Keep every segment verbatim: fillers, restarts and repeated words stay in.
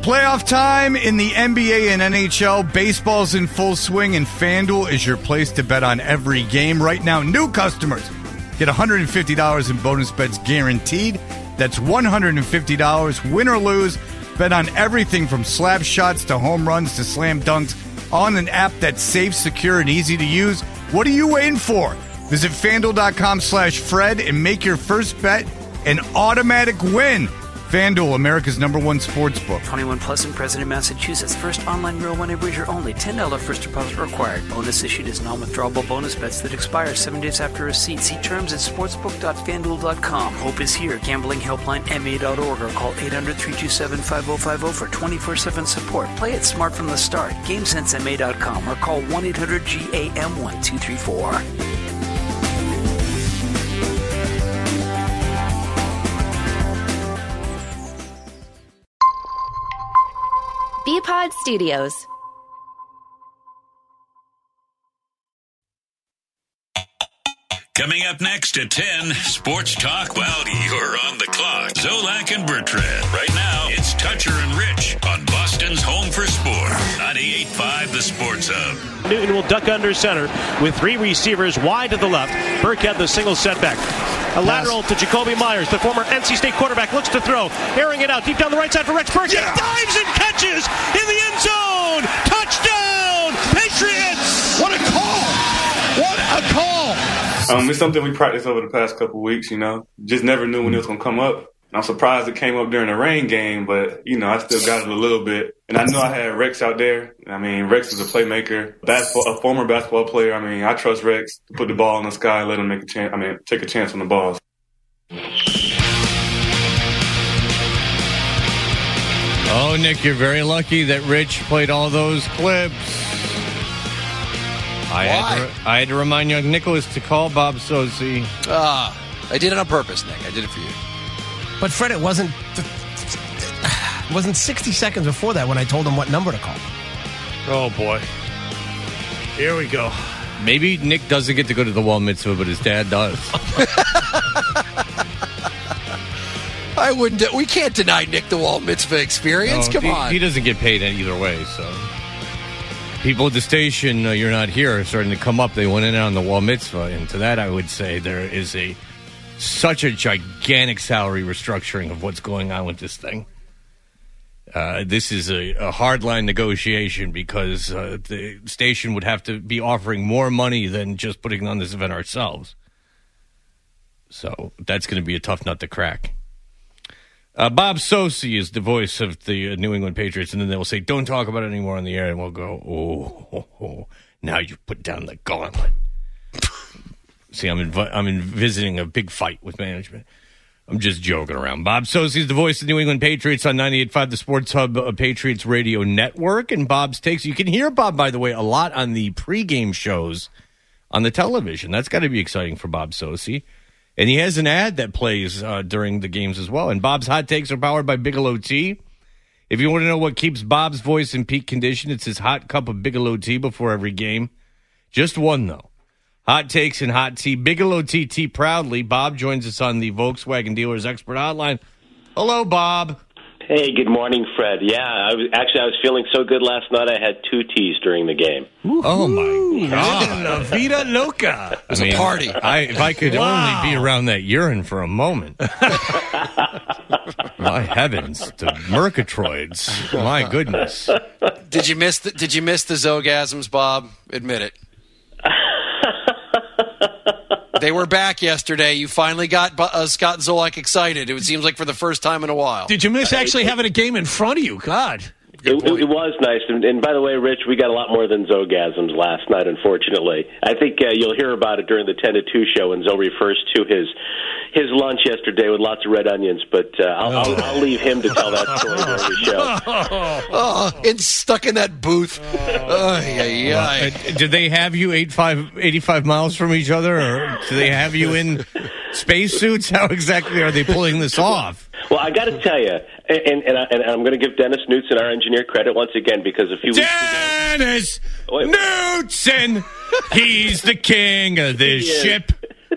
Playoff time in the N B A and N H L. Baseball's in full swing, and FanDuel is your place to bet on every game. Right now, new customers get one hundred fifty dollars in bonus bets guaranteed. That's one hundred fifty dollars, win or lose. Bet on everything from slap shots to home runs to slam dunks on an app that's safe, secure, and easy to use. What are you waiting for? Visit FanDuel.com slash Fred and make your first bet an automatic win. FanDuel, America's number one sports book. twenty-one plus in President, Massachusetts. First online real money wager only. ten dollars first deposit required. Bonus issued as non-withdrawable bonus bets that expire seven days after receipt. See terms at sportsbook dot fan duel dot com. Hope is here. Gambling helpline M A dot org or call eight hundred, three two seven, five oh five oh for twenty-four seven support. Play it smart from the start. game sense M A dot com or call one eight hundred G A M one two three four. B-Pod Studios. Coming up next at ten, Sports Talk while you're on the clock. Zolak and Bertrand. Right now, it's Toucher and Rich on Boston's Home for Sport. ninety-eight point five The Sports Hub. Newton will duck under center with three receivers wide to the left. Burkhead the single setback. A lateral to Jacoby Myers. The former N C State quarterback looks to throw. Airing it out deep down the right side for Rex Burkhead. Yeah. Dives and catches in the end zone. Touchdown, Patriots! What a call! What a call! Um, it's something we practiced over the past couple of weeks, you know. Just never knew when it was going to come up. I'm surprised it came up during a rain game, but, you know, I still got it a little bit. And I know I had Rex out there. I mean, Rex is a playmaker, basketball, a former basketball player. I mean, I trust Rex to put the ball in the sky and let him make a chance. I mean, take a chance on the balls. Oh, Nick, you're very lucky that Rich played all those clips. I had, to, I had to remind young Nicholas to call Bob Socci. Ah, uh, I did it on purpose, Nick. I did it for you. But Fred, it wasn't it wasn't sixty seconds before that when I told him what number to call. Oh boy, here we go. Maybe Nick doesn't get to go to the wall mitzvah, but his dad does. I wouldn't. We can't deny Nick the wall mitzvah experience. No, Come he, on, he doesn't get paid either way. So people at the station, uh, you're not here, are starting to come up. They went in on the wall mitzvah, and to that, I would say there is a. Such a gigantic salary restructuring of what's going on with this thing. Uh, this is a, a hardline negotiation because uh, the station would have to be offering more money than just putting on this event ourselves. So that's going to be a tough nut to crack. Uh, Bob Socci is the voice of the uh, New England Patriots, and then they'll say, don't talk about it anymore on the air, and we'll go, oh, oh, oh. Now you put down the gauntlet. See, I'm inv- I'm envisioning a big fight with management. I'm just joking around. Bob Socci is the voice of the New England Patriots on ninety-eight point five The Sports Hub, uh, Patriots Radio Network. And Bob's takes. You can hear Bob, by the way, a lot on the pregame shows on the television. That's got to be exciting for Bob Socci. And he has an ad that plays uh, during the games as well. And Bob's hot takes are powered by Bigelow Tea. If you want to know what keeps Bob's voice in peak condition, it's his hot cup of Bigelow Tea before every game. Just one, though. Hot takes and hot tea. Bigelow Tea, tea proudly. Bob joins us on the Volkswagen Dealers Expert Hotline. Hello, Bob. Hey, good morning, Fred. Yeah, I was, actually, I was feeling so good last night, I had two teas during the game. Ooh, oh, my God. La vida loca. It was I mean, a party. I, if I could wow. only be around that urine for a moment. My heavens, the Murgatroyds. My goodness. Did you miss the, did you miss the Zogasms, Bob? Admit it. They were back yesterday. You finally got uh, Scott Zolak excited. It seems like for the first time in a while. Did you miss actually having a game in front of you? God. It, it, it was nice. And, and by the way, Rich, we got a lot more than Zogasms last night, unfortunately. I think uh, you'll hear about it during the ten to two show when Zoe refers to his his lunch yesterday with lots of red onions. But uh, I'll, oh. I'll, I'll leave him to tell that story during the show. Oh, and stuck in that booth. Oh, yeah, yeah. Uh, did they have you eighty-five miles from each other, or do they have you in spacesuits? How exactly are they pulling this off? Well, I got to tell you, and, and, I, and I'm going to give Dennis Knutson, our engineer, credit once again because a few weeks ago... Dennis Knutson! He's the king of this ship.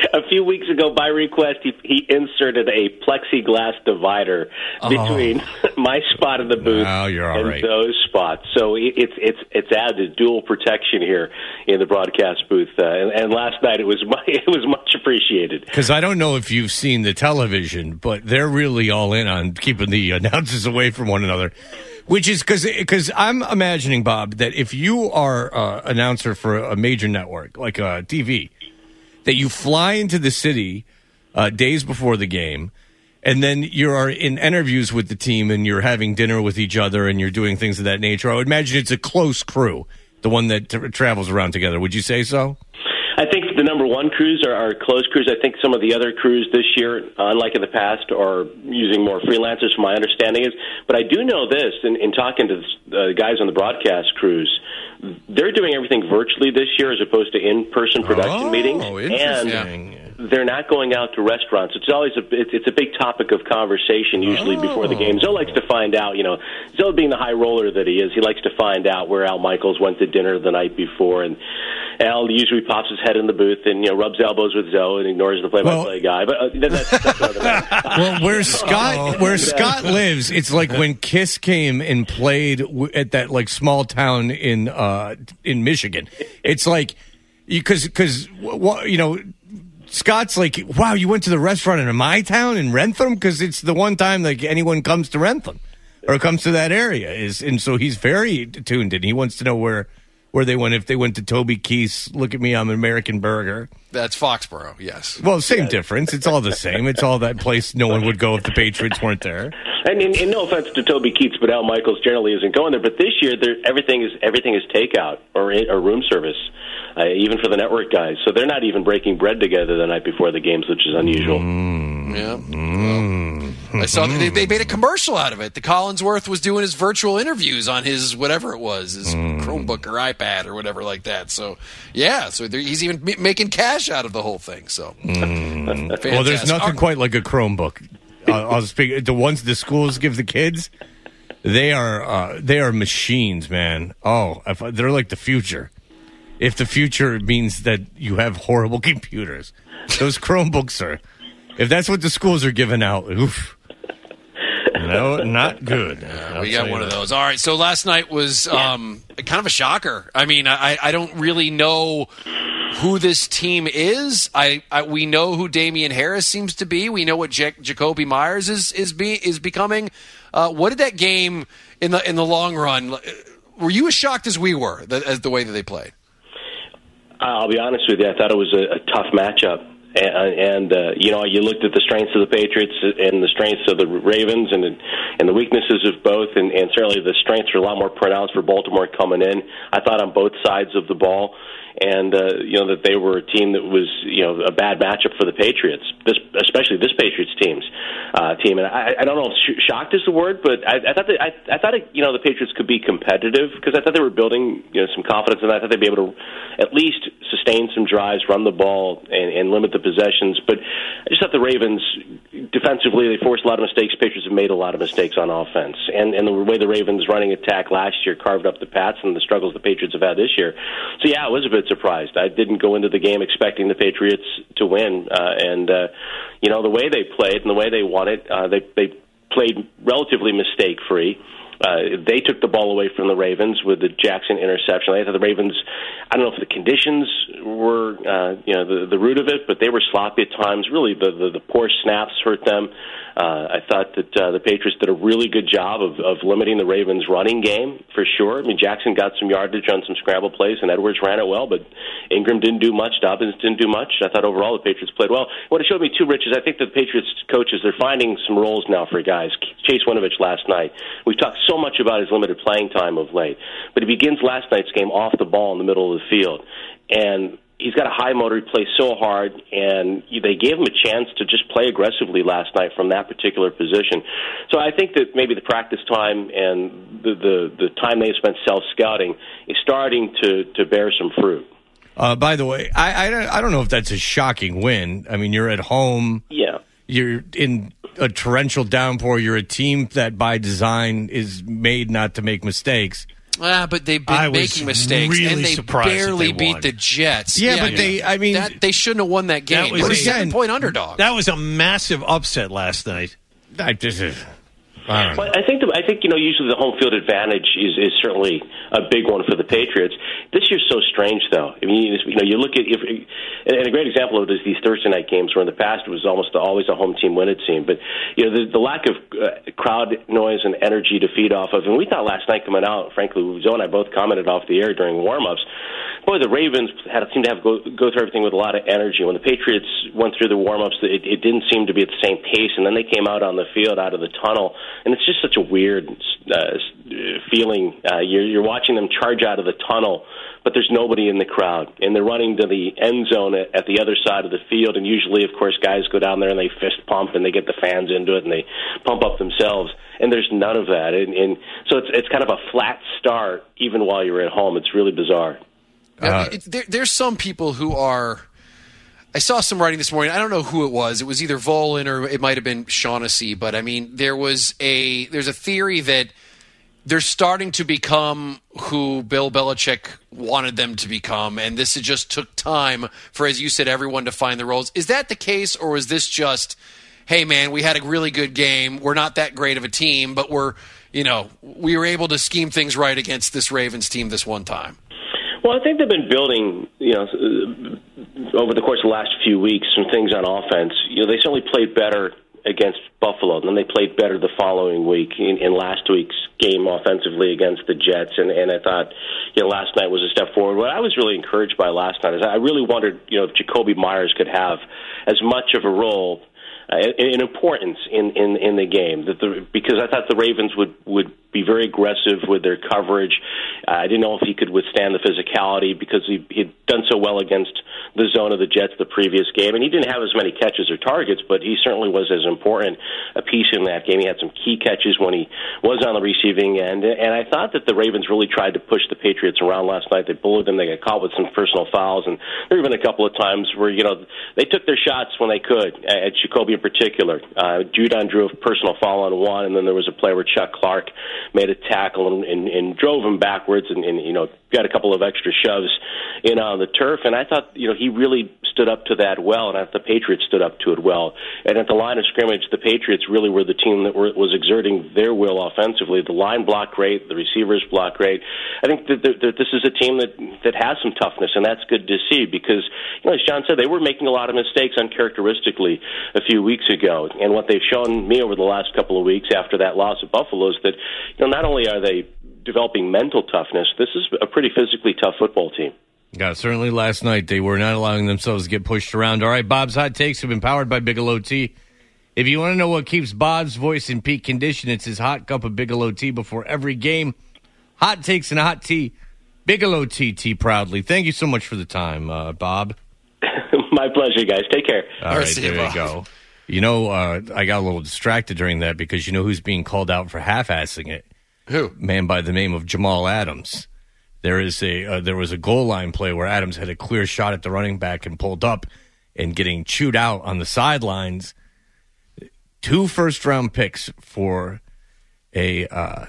a few weeks ago, by request, he, he inserted a plexiglass divider Oh. between my spot in the booth Oh, you're all and right. those spots. So it- it's it's it's added dual protection here in the broadcast booth. Uh, and, and last night it was mu- it was much appreciated. Because I don't know if you've seen the television, but they're really all in on keeping the announcers away from one another. Which is because I'm imagining, Bob, that if you are uh, announcer for a major network like uh, T V, that you fly into the city uh, days before the game, and then you are in interviews with the team, and you're having dinner with each other, and you're doing things of that nature. I would imagine it's a close crew, the one that t- travels around together. Would you say so? I think the number one crews are, are close crews. I think some of the other crews this year, unlike in the past, are using more freelancers, from my understanding is. But I do know this, in, in talking to the guys on the broadcast crews, they're doing everything virtually this year as opposed to in-person production Oh, meetings. interesting. And they're not going out to restaurants. It's always a it's, it's a big topic of conversation usually Oh. before the game. Zoe likes to find out, you know, Zoe being the high roller that he is, he likes to find out where Al Michaels went to dinner the night before, and Al usually pops his head in the booth and, you know, rubs elbows with Zoe and ignores the play-by-play guy. But uh, that's, that's another matter. Well, where Scott where Scott lives, it's like when Kiss came and played w- at that like small town in uh, in Michigan. It's like because because you know. Scott's like, wow, you went to the restaurant in my town in Rentham? Because it's the one time like anyone comes to Rentham or comes to that area. Is and so he's very tuned in. He wants to know where where they went. If they went to Toby Keith's, look at me, I'm an American Burger. That's Foxborough, yes. Well, same difference. It's all the same. It's all that place no one would go if the Patriots weren't there. And, and, and no offense to Toby Keats, but Al Michaels generally isn't going there. But this year, there, everything is everything is takeout or or room service, uh, even for the network guys. So they're not even breaking bread together the night before the games, which is unusual. Mm. Yeah. Mm. I saw that they, they made a commercial out of it. The Collinsworth was doing his virtual interviews on his whatever it was, his Mm. Chromebook or iPad or whatever like that. So yeah, so there- he's even m- making cash out of the whole thing. So Mm. Well, there's Fantastic. nothing Are- quite like a Chromebook. Uh, I'll speak. The ones the schools give the kids, they are uh, they are machines, man. Oh, if, they're like the future. If the future means that you have horrible computers, those Chromebooks are. If that's what the schools are giving out, oof. No, not good. I'll we tell got you one of that. those. All right, so last night was um, kind of a shocker. I mean, I, I don't really know who this team is. I, I we know who Damian Harris seems to be. We know what J- Jacoby Myers is is be, is becoming. Uh, what did that game in the in the long run? Were you as shocked as we were that, as the way that they played? I'll be honest with you. I thought it was a, a tough matchup. And, and uh, you know, you looked at the strengths of the Patriots and the strengths of the Ravens and and the weaknesses of both, and, and certainly the strengths are a lot more pronounced for Baltimore coming in. I thought on both sides of the ball, and uh, you know that they were a team that was you know a bad matchup for the Patriots, this, especially this Patriots team's uh, team. And I, I don't know if sh- shocked is the word, but I, I thought that I, I thought it, you know the Patriots could be competitive because I thought they were building you know some confidence, and I thought they'd be able to at least sustain some drives, run the ball, and, and limit the possessions. But I just thought the Ravens defensively they forced a lot of mistakes. Patriots have made a lot of mistakes on offense, and and the way the Ravens running attack last year carved up the Pats and the struggles the Patriots have had this year. So yeah, I was a bit surprised. I didn't go into the game expecting the Patriots to win, uh, and uh, you know the way they played and the way they won it, uh, they they played relatively mistake free. Uh, they took the ball away from the Ravens with the Jackson interception. I thought the Ravens, I don't know if the conditions were, uh, you know, the, the root of it, but they were sloppy at times. Really, the, the, the poor snaps hurt them. Uh, I thought that uh, the Patriots did a really good job of, of limiting the Ravens' running game, for sure. I mean, Jackson got some yardage on some scramble plays, and Edwards ran it well, but Ingram didn't do much. Dobbins didn't do much. I thought overall the Patriots played well. What it showed me, too, Rich, is I think the Patriots coaches, they're finding some roles now for guys. Chase Winovich last night. We've talked so much about his limited playing time of late, but he begins last night's game off the ball in the middle of the field. And he's got a high motor. He plays so hard, and they gave him a chance to just play aggressively last night from that particular position. So I think that maybe the practice time and the the, the time they spent self-scouting is starting to, to bear some fruit. Uh, by the way, I, I, don't- I don't know if that's a shocking win. I mean, you're at home. Yeah. You're in a torrential downpour. You're a team that by design is made not to make mistakes. Ah, but they've been I was making mistakes, really and they surprised that barely they beat won. the Jets. Yeah, but they- I mean- that, they shouldn't have won that game. That was They're a a- seven-point underdog. That was a massive upset last night. I just, I don't know. Well, I think the, I think you know usually the home field advantage is, is certainly a big one for the Patriots. This year's so strange, though. I mean, you know, you look at if, and a great example of it is these Thursday night games, where in the past it was almost always a home team win it seemed. But you know, the, the lack of uh, crowd noise and energy to feed off of, and we thought last night coming out, frankly, Joe and I both commented off the air during warm-ups. Boy, the Ravens had seemed to have go, go through everything with a lot of energy. When the Patriots went through the warm-ups, it, it didn't seem to be at the same pace, and then they came out on the field, out of the tunnel, and it's just such a weird uh, feeling. Uh, you're, you're watching them charge out of the tunnel, but there's nobody in the crowd, and they're running to the end zone at, at the other side of the field, and usually, of course, guys go down there and they fist pump, and they get the fans into it, and they pump up themselves, and there's none of that, and, and so it's it's kind of a flat start, even while you're at home. It's really bizarre. Uh, it, there, there's some people who are. I saw some writing this morning. I don't know who it was. It was either Volin or it might have been Shaughnessy. But I mean, there was a there's a theory that they're starting to become who Bill Belichick wanted them to become, and this just took time for, as you said, everyone to find the roles. Is that the case, or is this just, hey man, we had a really good game. We're not that great of a team, but we're you know we were able to scheme things right against this Ravens team this one time? Well, I think they've been building, you know, over the course of the last few weeks, some things on offense. You know, they certainly played better against Buffalo, and then they played better the following week in, in last week's game offensively against the Jets. And, and I thought, you know, last night was a step forward. What I was really encouraged by last night is I really wondered, you know, if Jakobi Meyers could have as much of a role uh, in importance in, in, in the game, that the, because I thought the Ravens would, would be very aggressive with their coverage. Uh, I didn't know if he could withstand the physicality because he, he'd done so well against the zone of the Jets the previous game. And he didn't have as many catches or targets, but he certainly was as important a piece in that game. He had some key catches when he was on the receiving end. And I thought that the Ravens really tried to push the Patriots around last night. They bullied them. They got caught with some personal fouls. And there have been a couple of times where, you know, they took their shots when they could, at Jakobi in particular. Uh, Judon drew a personal foul on one, and then there was a play where Chuck Clark made a tackle and, and, and drove him backwards and, and, you know, got a couple of extra shoves in on the turf. And I thought, you know, he really stood up to that well, and I thought the Patriots stood up to it well. And at the line of scrimmage, the Patriots really were the team that were, was exerting their will offensively. The line blocked great. The receivers blocked great. I think that, that, that this is a team that, that has some toughness, and that's good to see because, you know, as John said, they were making a lot of mistakes uncharacteristically a few weeks ago. And what they've shown me over the last couple of weeks after that loss at Buffalo is that, you know, not only are they developing mental toughness, this is a pretty physically tough football team. Yeah, certainly last night they were not allowing themselves to get pushed around. All right, Bob's Hot Takes have been powered by Bigelow Tea. If you want to know what keeps Bob's voice in peak condition, it's his hot cup of Bigelow Tea before every game. Hot Takes and hot tea. Bigelow Tea, tea proudly. Thank you so much for the time, uh, Bob. My pleasure, guys. Take care. All right, there you go. You know, uh, I got a little distracted during that because you know who's being called out for half-assing it? Who? Man by the name of Jamal Adams. There is a uh, there was a goal line play where Adams had a clear shot at the running back and pulled up and getting chewed out on the sidelines. Two first round picks for a uh,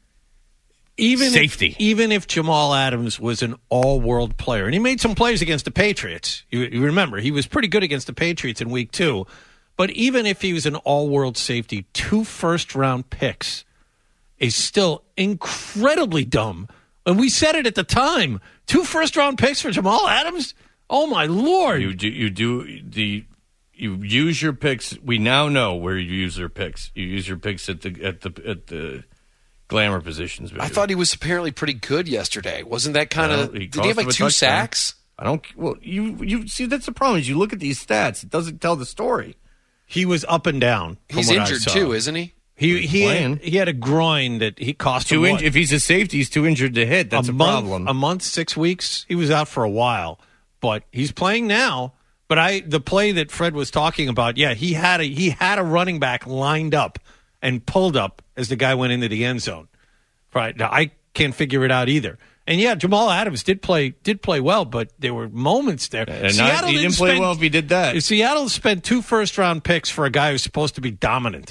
even safety. If, even if Jamal Adams was an all world player, and he made some plays against the Patriots, you, you remember he was pretty good against the Patriots in week two. But even if he was an all world safety, two first round picks is still incredibly dumb. And we said it at the time. Two first-round picks for Jamal Adams? Oh, my Lord. You do, you do the you use your picks. We now know where you use your picks. You use your picks at the at the at the glamour positions. Baby. I thought he was apparently pretty good yesterday. Wasn't that kind of? Well, did he have like two sacks? I don't. Well, you you see that's the problem. Is you look at these stats, it doesn't tell the story. He was up and down. He's injured too, isn't he? He he had, he had a groin that he cost too him. In, if he's a safety, he's too injured to hit. That's a, a problem. Month, a month, six weeks. He was out for a while, but he's playing now. But I, the play that Fred was talking about, yeah, he had a he had a running back lined up and pulled up as the guy went into the end zone. Right now, I can't figure it out either. And yeah, Jamal Adams did play did play well, but there were moments there. And Seattle not, he didn't, didn't play spend, well if he did that. Seattle spent two first round picks for a guy who's supposed to be dominant.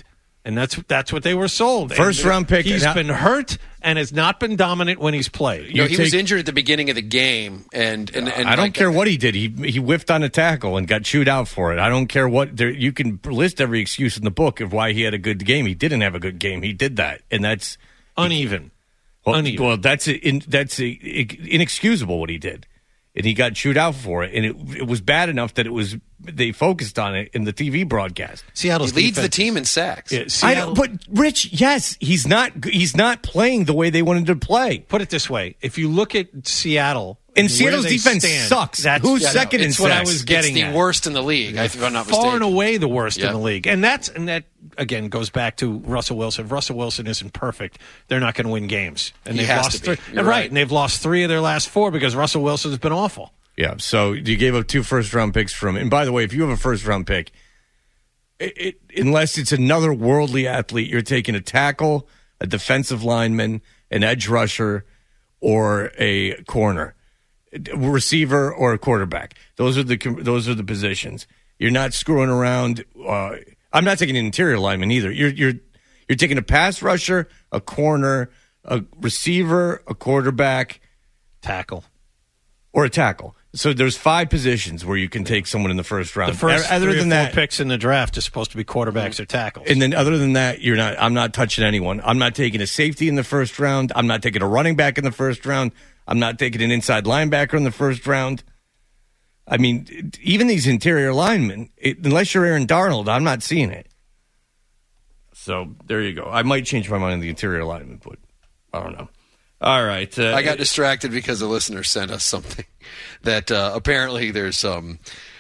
And that's that's what they were sold. First and round pick. He's and been hurt and has not been dominant when he's played. You know, he take, was injured at the beginning of the game, and and, and I don't like, care what he did. He he whiffed on a tackle and got chewed out for it. I don't care what. There, you can list every excuse in the book of why he had a good game. He didn't have a good game. He did that, and that's uneven. Well, uneven. well that's a, in, that's a, inexcusable what he did, and he got chewed out for it. And it it was bad enough that it was they focused on it in the T V broadcast. Seattle leads the team in sacks. Yeah, I don't, but Rich, yes, he's not he's not playing the way they wanted to play. Put it this way: if you look at Seattle, and Seattle's defense stand, sucks. Who's yeah, second no, in it's sacks? what I was getting. It's the at. worst in the league. If I'm not Far mistaken. and away the worst Yeah. in the league, and that's and that again goes back to Russell Wilson. If Russell Wilson isn't perfect, they're not going to win games, and He they've has lost to be. three. You're right, right. and they've lost three of their last four because Russell Wilson's been awful. Yeah, so you gave up two first-round picks from. And by the way, if you have a first-round pick, it, it, unless it's another worldly athlete, you're taking a tackle, a defensive lineman, an edge rusher, or a corner, a receiver, or a quarterback. Those are the those are the positions. You're not screwing around. Uh, I'm not taking an interior lineman either. You're you're you're taking a pass rusher, a corner, a receiver, a quarterback, tackle, or a tackle. So there's five positions where you can take someone in the first round. The first other three than or four that, picks in the draft are supposed to be quarterbacks or tackles. and then other than that, you're not. I'm not touching anyone. I'm not taking a safety in the first round. I'm not taking a running back in the first round. I'm not taking an inside linebacker in the first round. I mean, even these interior linemen, it, unless you're Aaron Darnold, I'm not seeing it. So there you go. I might change my mind on the interior lineman, but I don't know. All right. Uh, I got distracted because a listener sent us something that uh, apparently there's um,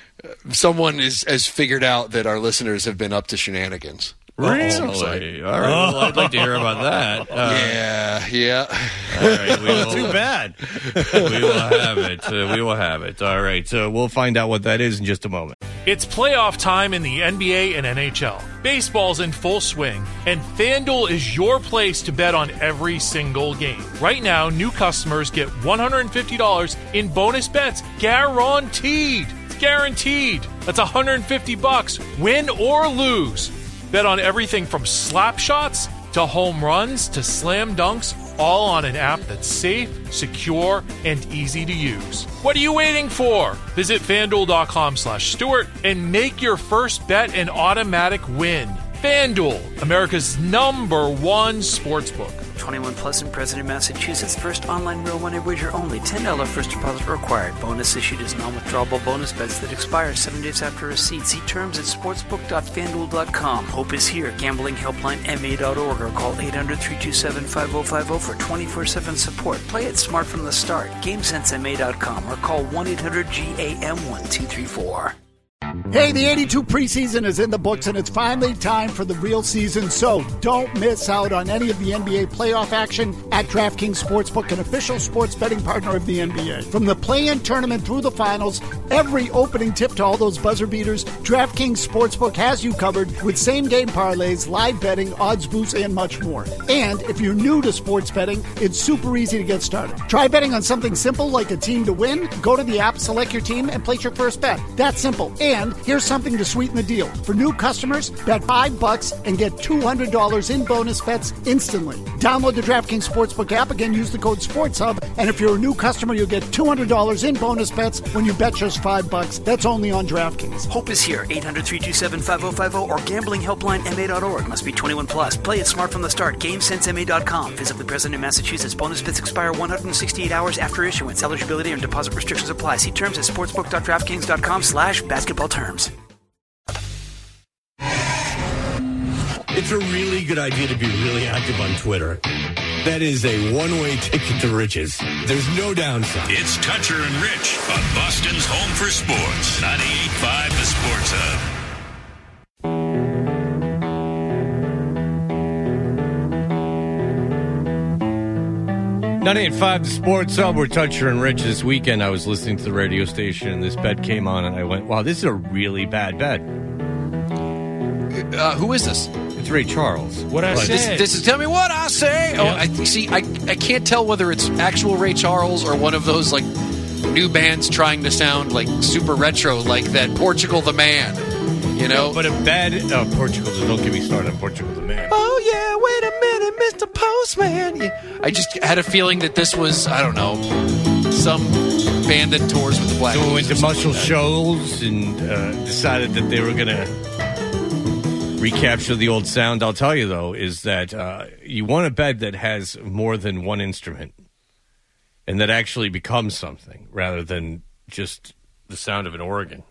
someone is, has figured out that our listeners have been up to shenanigans. Really? All right. Well, I'd like to hear about that. Uh, yeah, yeah. All right. We will, Too bad. we will have it. Uh, we will have it. All right. So we'll find out what that is in just a moment. It's playoff time in the N B A and N H L. Baseball's in full swing, and FanDuel is your place to bet on every single game. Right now, new customers get one hundred fifty dollars in bonus bets guaranteed. It's guaranteed. That's one hundred fifty bucks, win or lose. Bet on everything from slap shots to home runs to slam dunks, all on an app that's safe, secure, and easy to use. What are you waiting for? Visit FanDuel.com slash Stewart and make your first bet an automatic win. FanDuel, America's number one sportsbook. twenty-one plus and present in Massachusetts. First online real money wager only. ten dollars first deposit required. Bonus issued as non-withdrawable bonus bets that expire seven days after receipt. See terms at sportsbook dot fanduel dot com. Hope is here. Gambling helpline M A dot org or call eight hundred, three two seven, five oh five oh for twenty-four seven support. Play it smart from the start. game sense M A dot com or call one eight hundred G A M one two three four. Hey, the eighty-two preseason is in the books, and it's finally time for the real season, so don't miss out on any of the N B A playoff action at DraftKings Sportsbook, an official sports betting partner of the N B A. From the play-in tournament through the finals, every opening tip to all those buzzer beaters, DraftKings Sportsbook has you covered with same-game parlays, live betting, odds boosts, and much more. And if you're new to sports betting, it's super easy to get started. Try betting on something simple like a team to win. Go to the app, select your team, and place your first bet. That's simple. And here's something to sweeten the deal. For new customers, bet five bucks and get two hundred dollars in bonus bets instantly. Download the DraftKings Sportsbook app. Again, use the code SportsHub. And if you're a new customer, you'll get two hundred dollars in bonus bets when you bet just five bucks. That's only on DraftKings. Hope is here. eight hundred, three two seven, five oh five oh or gambling helpline M A dot org. Must be twenty-one plus. Play it smart from the start. game sense M A dot com. Physically present in Massachusetts. Bonus bets expire one hundred sixty-eight hours after issuance. Eligibility and deposit restrictions apply. See terms at sportsbook dot draftkings dot com slash basketball terms. It's a really good idea to be really active on Twitter. That is a one-way ticket to riches. There's no downside. It's Toucher and Rich on Boston's Home for Sports. ninety-eight point five The Sports Hub. ninety-eight point five The Sports Hub. We're Toucher and Rich. This weekend I was listening to the radio station and this bet came on and I went, wow, this is a really bad bet. Uh, who is this? It's Ray Charles. What I This, say? this is tell me what I say. Oh, I see. I I can't tell whether it's actual Ray Charles or one of those like new bands trying to sound like super retro, like that Portugal the Man. You know, but a bad uh, Portugal. Don't get me started on Portugal the Man. Oh yeah, wait a minute, Mister Postman. Yeah. I just had a feeling that this was, I don't know, some band that tours with the Black. So we Keys went to or Muscle something like Shoals and uh, decided that they were going to recapture the old sound. I'll tell you though, is that uh, you want a bed that has more than one instrument, and that actually becomes something rather than just the sound of an organ.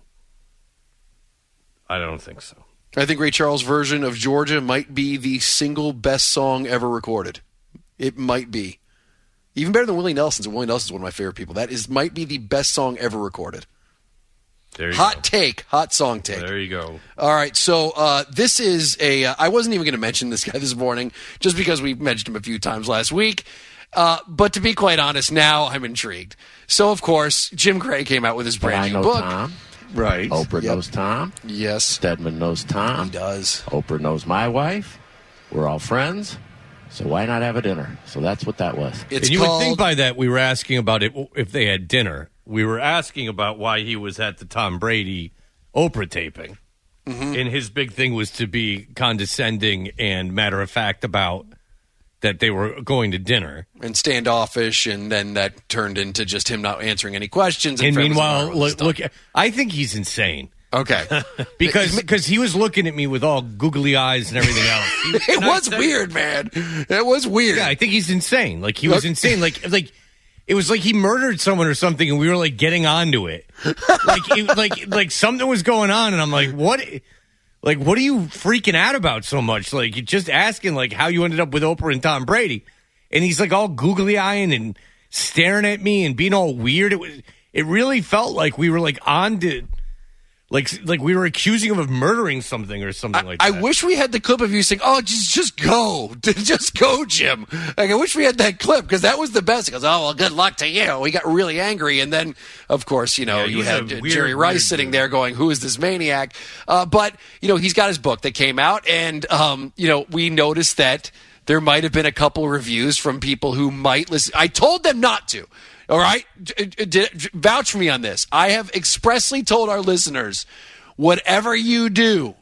I don't think so. I think Ray Charles' version of Georgia might be the single best song ever recorded. It might be. Even better than Willie Nelson's, and Willie Nelson's one of my favorite people. That is might be the best song ever recorded. There you hot go. take. Hot song take. There you go. All right, so uh, this is a... Uh, I wasn't even going to mention this guy this morning, just because we mentioned him a few times last week. Uh, but to be quite honest, now I'm intrigued. So, of course, Jim Gray came out with his brand I new know book. Tom. Right. Oprah Yep. knows Tom. Yes. Stedman knows Tom. He does. Oprah knows my wife. We're all friends. So why not have a dinner? So that's what that was. It's and you called... would think by that we were asking about it if they had dinner. We were asking about why he was at the Tom Brady Oprah taping. Mm-hmm. And his big thing was to be condescending and matter of fact about that they were going to dinner. And standoffish, and then that turned into just him not answering any questions. And, And Fred was meanwhile, ignoring all this look, stuff. look, I think he's insane. Okay. because because he was looking at me with all googly eyes and everything else. It was weird, man. It was weird. Yeah, I think he's insane. Like he was insane. Like like it was like he murdered someone or something, and we were like getting onto it. Like it, like like something was going on, and I'm like, what? Like what are you freaking out about so much? Like you're just asking like how you ended up with Oprah and Tom Brady, and he's like all googly eyeing and staring at me and being all weird. It was. It really felt like we were like on to. Like, like we were accusing him of murdering something or something I, like that. I wish we had the clip of you saying, "Oh, just, just go, just go, Jim." Like, I wish we had that clip because that was the best. He goes, "Oh, well, good luck to you." We got really angry, and then, of course, you know, Yeah, you he's had a uh, weird, Jerry Rice weird sitting dude. there going, "Who is this maniac?" Uh, but you know, he's got his book that came out, and um, you know, we noticed that there might have been a couple reviews from people who might listen. I told them not to. All right, D- d- d- vouch for me on this. I have expressly told our listeners. Whatever you do,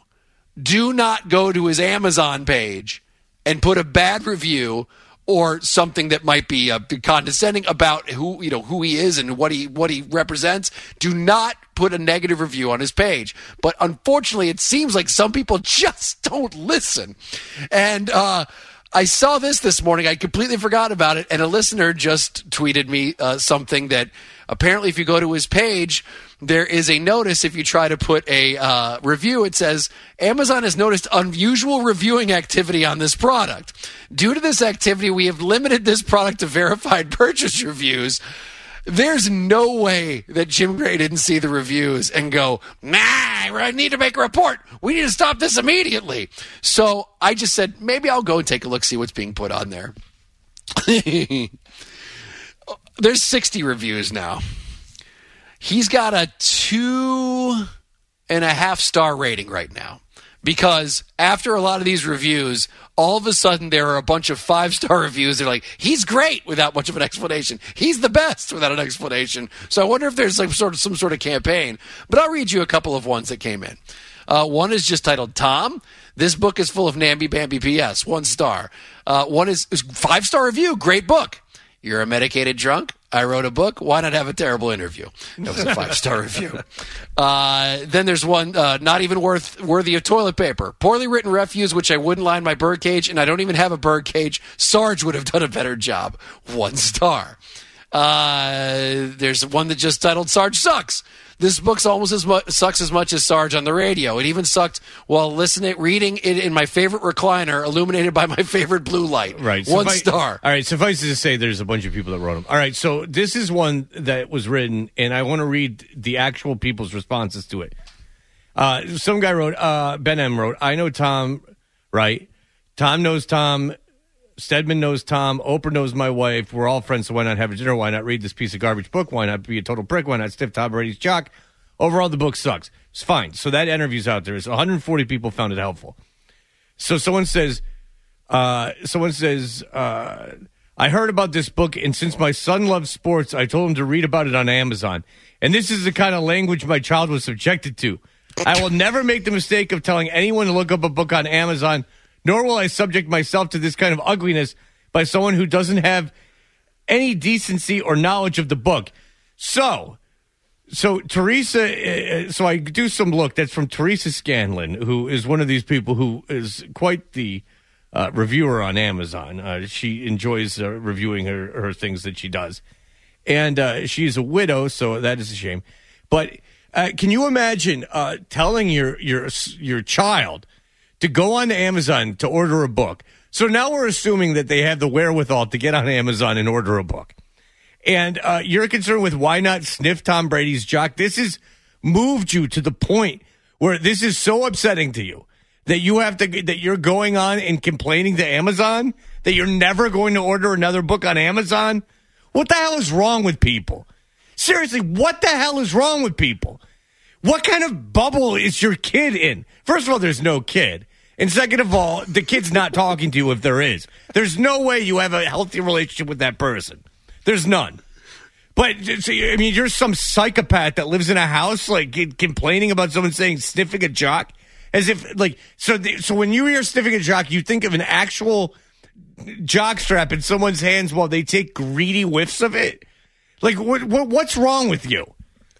do not go to his Amazon page and put a bad review or something that might be uh, condescending about who you know who he is and what he what he represents. Do not put a negative review on his page. But unfortunately, it seems like some people just don't listen. And uh, I saw this this morning. I completely forgot about it, and a listener just tweeted me uh, something that apparently, if you go to his page. There is a notice if you try to put a uh, review. It says, Amazon has noticed unusual reviewing activity on this product. Due to this activity, we have limited this product to verified purchase reviews. There's no way that Jim Gray didn't see the reviews and go, nah, I need to make a report. We need to stop this immediately. So I just said, maybe I'll go and take a look, see what's being put on there. There's sixty reviews now. He's got a two and a half star rating right now because after a lot of these reviews, all of a sudden there are a bunch of five star reviews. They're like, he's great without much of an explanation. He's the best without an explanation. So I wonder if there's like sort of some sort of campaign. But I'll read you a couple of ones that came in. Uh, one is just titled Tom. This book is full of namby-pamby P S. One star. Uh, one is, is five star review. Great book. You're a medicated drunk. I wrote a book. Why not have a terrible interview? That was a five-star review. Uh, then there's one, uh, not even worth worthy of toilet paper. Poorly written refuse, which I wouldn't line my bird cage, and I don't even have a bird cage. Sarge would have done a better job. One star. Uh, there's one that just titled Sarge Sucks. This book's almost as much sucks as much as Sarge on the radio. It even sucked while listening, reading it in my favorite recliner, illuminated by my favorite blue light. Right. One Suffice- star. All right. Suffice it to say, there's a bunch of people that wrote them. All right. So this is one that was written, and I want to read the actual people's responses to it. Uh, some guy wrote, uh, Ben M wrote, I know Tom, right? Tom knows Tom. Stedman knows Tom. Oprah knows my wife. We're all friends, so why not have a dinner? Why not read this piece of garbage book? Why not be a total prick? Why not stiff Tom Brady's jock? Overall, the book sucks. It's fine. So that interview's out there. It's one hundred forty people found it helpful. So someone says, uh, someone says, uh, I heard about this book, and since my son loves sports, I told him to read about it on Amazon. And this is the kind of language my child was subjected to. I will never make the mistake of telling anyone to look up a book on Amazon, nor will I subject myself to this kind of ugliness by someone who doesn't have any decency or knowledge of the book. So, so Teresa, uh, so I do some look. That's from Teresa Scanlon, who is one of these people who is quite the uh, reviewer on Amazon. Uh, she enjoys uh, reviewing her, her things that she does. And uh, she's a widow, so that is a shame. But uh, can you imagine uh, telling your your your child to go on to Amazon to order a book? So now we're assuming that they have the wherewithal to get on Amazon and order a book. And uh, you're concerned with why not sniff Tom Brady's jock. This has moved you to the point where this is so upsetting to you that you have to that you're going on and complaining to Amazon that you're never going to order another book on Amazon. What the hell is wrong with people? Seriously, what the hell is wrong with people? What kind of bubble is your kid in? First of all, there's no kid. And second of all, the kid's not talking to you if there is. There's no way you have a healthy relationship with that person. There's none. But, I mean, you're some psychopath that lives in a house, like, complaining about someone saying sniffing a jock. As if, like, so the, so when you hear sniffing a jock, you think of an actual jock strap in someone's hands while they take greedy whiffs of it? Like, what, what what's wrong with you?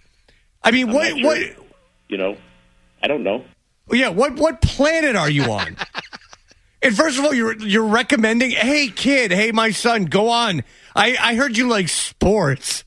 I mean, I'm what, sure. what? You know, I don't know. Yeah, what what planet are you on? And first of all, you're you're recommending, hey kid, hey my son, go on. I, I heard you like sports.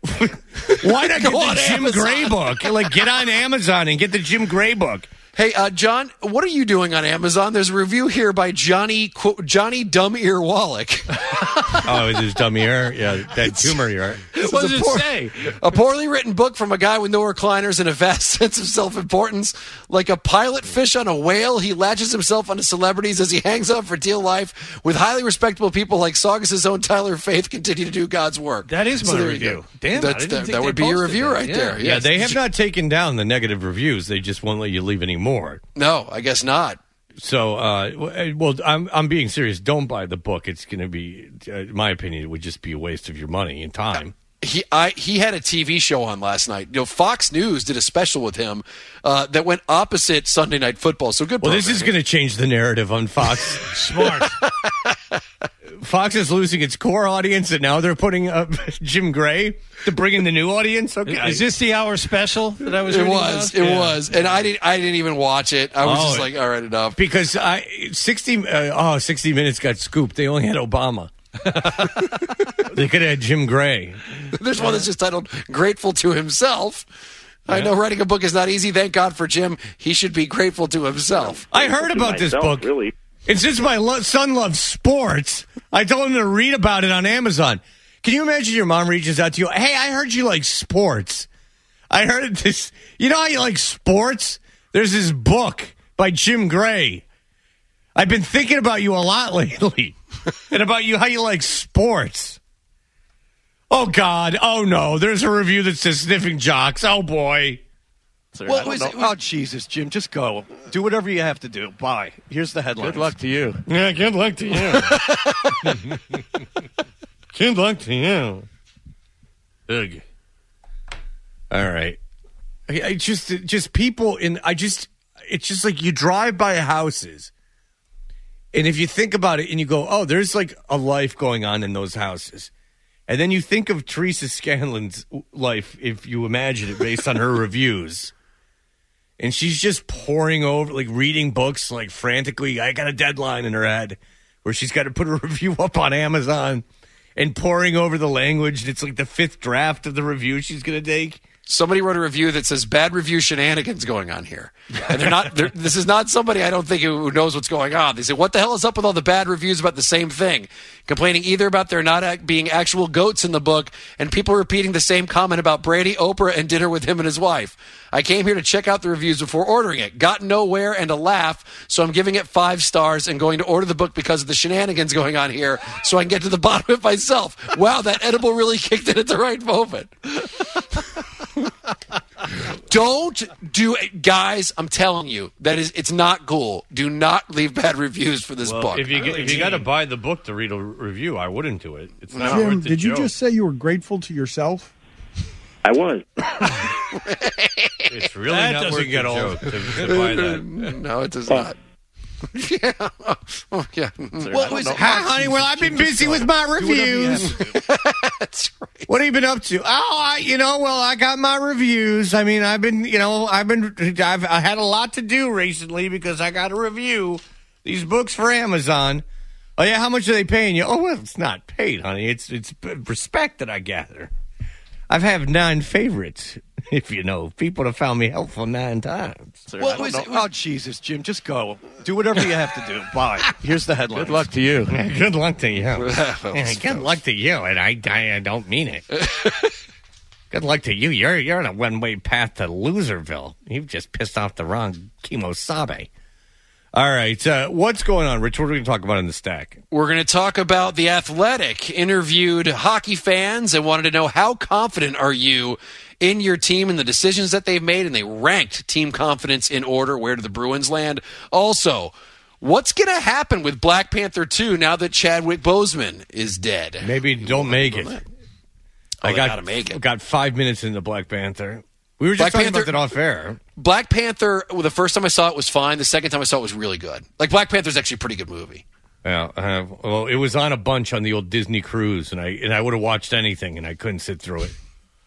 Why not get the Jim Amazon. Gray book? Like, get on Amazon and get the Jim Gray book. Hey, uh, John, what are you doing on Amazon? There's a review here by Johnny quote, Johnny Dumb Ear Wallach. Oh, is this dumb ear? Yeah, that tumor ear. What does it poor, say? A poorly written book from a guy with no recliners and a vast sense of self-importance. Like a pilot fish on a whale, he latches himself onto celebrities as he hangs out for dear life with highly respectable people like Saugus' own Tyler Faith continue to do God's work. That is my so review. Damn, That's, I didn't that, think that they would be your posted review that. right Yeah. there. Yeah, Yes. they have not taken down the negative reviews. They just won't let you leave any more. No, I guess not. So, uh, well, I'm I'm being serious. Don't buy the book. It's going to be, uh, in my opinion, it would just be a waste of your money and time. He I he had a T V show on last night. You know, Fox News did a special with him uh, that went opposite Sunday Night Football. So good. Well, this is going to change the narrative on Fox. Smart. Fox is losing its core audience, and now they're putting up Jim Gray to bring in the new audience. Okay, Is this the hour special that I was? It reading was. about? It Yeah. was, and I didn't. I didn't even watch it. I was Oh, just like, all right, enough. because I sixty uh, oh sixty Minutes got scooped. They only had Obama. They could have had Jim Gray. There's one that's just titled "Grateful to Himself." I know writing a book is not easy. Thank God for Jim. He should be grateful to himself. I heard about this Myself, book. Really? And since my lo- son loves sports, I told him to read about it on Amazon. Can you imagine your mom reaches out to you? Hey, I heard you like sports. I heard this. You know how you like sports? There's this book by Jim Gray. I've been thinking about you a lot lately and about you, how you like sports. Oh, God. Oh, no. There's a review that says sniffing jocks. Oh, boy. Well, was it, oh, Jesus, Jim, just go. Do whatever you have to do. Bye. Here's the headline. Good luck to you. Yeah, good luck to you. Good luck to you. Ugh. All right. I, I just, just people in, I just, it's just like you drive by houses, and if you think about it and you go, oh, there's like a life going on in those houses. And then you think of Teresa Scanlon's life, if you imagine it based on her reviews. And she's just pouring over, like reading books, like frantically. I got a deadline in her head where she's got to put a review up on Amazon and pouring over the language. And it's like the fifth draft of the review she's going to take. Somebody wrote a review that says bad review shenanigans going on here. And they're not, they're, this is not somebody I don't think who knows what's going on. They say, what the hell is up with all the bad reviews about the same thing? Complaining either about there not act, being actual goats in the book and people repeating the same comment about Brady, Oprah, and dinner with him and his wife. I came here to check out the reviews before ordering it. Got nowhere and a laugh, so I'm giving it five stars and going to order the book because of the shenanigans going on here so I can get to the bottom of it myself. Wow, that edible really kicked in at the right moment. Don't do it, guys. I'm telling you, that is, it's not cool. Do not leave bad reviews for this Well, book. if you get, if you got to buy the book to read a review, I wouldn't do it. It's not Jim, worth the did you joke. just say you were grateful to yourself? I was. It's really That not doesn't worth get the old. joke to, to buy that. No, it does not. yeah. Oh, yeah. What was, hi, honey? Well, I've been busy with my reviews. That's right. What have you been up to? Oh, I, you know, well, I got my reviews. I mean, I've been, you know, I've been, I've I had a lot to do recently because I got to review these books for Amazon. Oh yeah, how much are they paying you? Oh well, it's not paid, honey. It's it's respect that I gather. I've had nine favorites. If you know, people have found me helpful nine times. Sir, what was it? Oh, Jesus, Jim, just go. Do whatever you have to do. Bye. Here's the headline. Good luck to you. Yeah, good luck to you. Yeah, good luck to you, and I, I, I don't mean it. Good luck to you. You're you're on a one-way path to Loserville. You've just pissed off the wrong Kimosabe. All right, uh, what's going on, Rich? What are we going to talk about in the stack? We're going to talk about The Athletic interviewed hockey fans and wanted to know how confident are you in your team and the decisions that they've made, and they ranked team confidence in order. Where do the Bruins land? Also, what's going to happen with Black Panther two now that Chadwick Boseman is dead? Maybe don't make it. Oh, I got, gotta make it. got five minutes into Black Panther. We were just Black talking Panther, about that off air. Black Panther, well, the first time I saw it was fine. The second time I saw it was really good. Like, Black Panther's actually a pretty good movie. Yeah, uh, well, it was on a bunch on the old Disney cruise, and I and I would have watched anything, and I couldn't sit through it.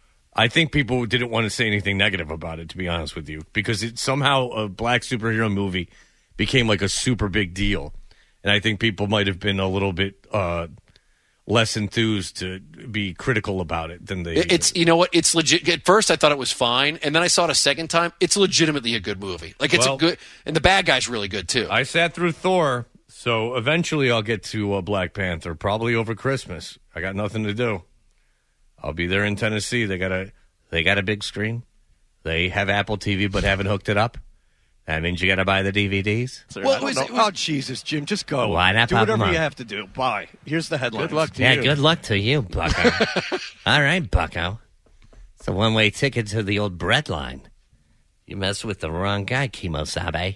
I think people didn't want to say anything negative about it, to be honest with you, because it somehow a black superhero movie became like a super big deal, and I think people might have been a little bit uh, less enthused to be critical about it than they. It's you know what? It's legit. At first, I thought it was fine, and then I saw it a second time. It's legitimately a good movie. Like it's Well, a good, and the bad guy's really good too. I sat through Thor, so eventually I'll get to uh, Black Panther, probably over Christmas. I got nothing to do. I'll be there in Tennessee. They got a they got a big screen. They have Apple T V, but haven't hooked it up. That means you got to buy the D V Ds. Sir, what was it? Oh, Jesus, Jim, just go. Why not do pop 'em whatever up? you have to do. Bye. Here's the headline. Good luck to yeah, you. good luck to you, Bucko. All right, Bucko. It's a one-way ticket to the old bread line. You mess with the wrong guy, Kimosabe.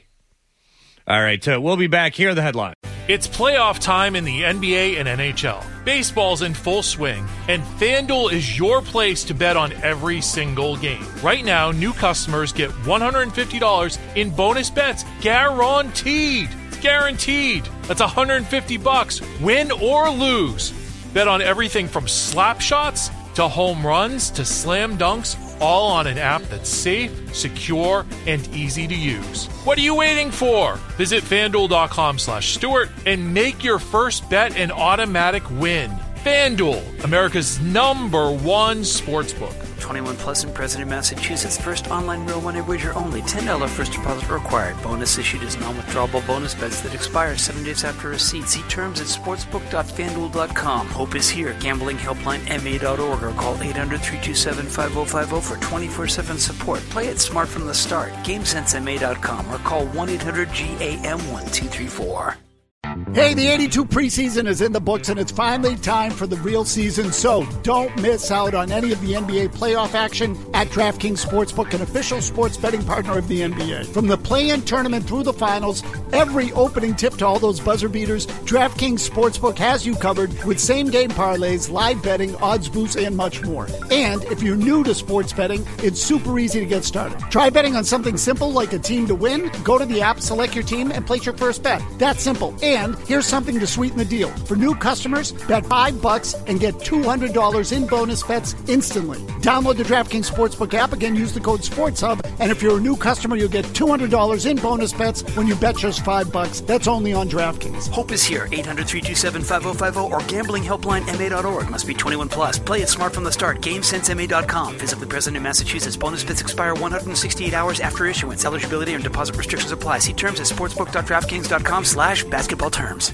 All right, uh, we'll be back. Here are the headlines. It's playoff time in the N B A and N H L. Baseball's in full swing, and FanDuel is your place to bet on every single game. Right now, new customers get one hundred fifty dollars in bonus bets guaranteed. It's guaranteed. That's one hundred fifty bucks, win or lose. Bet on everything from slap shots to home runs to slam dunks, all on an app that's safe, secure, and easy to use. What are you waiting for? Visit FanDuel.com slash Stewart and make your first bet an automatic win. FanDuel, America's number one sportsbook. twenty-one plus and present in Massachusetts. First online real money wager only. ten dollars first deposit required. Bonus issued as non-withdrawable bonus bets that expire seven days after receipt. See terms at sportsbook dot fanduel dot com. Hope is here. Gambling helpline M A dot org or call eight hundred, three two seven, five oh five oh for twenty-four seven support. Play it smart from the start. game sense M A dot com or call one eight hundred G A M one two three four. Hey, the eighty-two preseason is in the books, and it's finally time for the real season, so don't miss out on any of the N B A playoff action at DraftKings Sportsbook, an official sports betting partner of the N B A. From the play-in tournament through the finals, every opening tip to all those buzzer beaters, DraftKings Sportsbook has you covered with same-game parlays, live betting, odds boosts, and much more. And if you're new to sports betting, it's super easy to get started. Try betting on something simple like a team to win. Go to the app, select your team, and place your first bet. That's simple. And here's something to sweeten the deal. For new customers, bet five bucks and get two hundred dollars in bonus bets instantly. Download the DraftKings Sportsbook app. Again, use the code SportsHub. And if you're a new customer, you'll get two hundred dollars in bonus bets when you bet just five bucks. That's only on DraftKings. Hope is here. eight hundred, three two seven, five oh five oh or gambling helpline M A dot org. Must be twenty-one plus. Play it smart from the start. game sense M A dot com. Visit the President in Massachusetts. Bonus bets expire one hundred sixty-eight hours after issuance. Eligibility and deposit restrictions apply. See terms at sportsbook dot draftkings dot com slash basketball terms.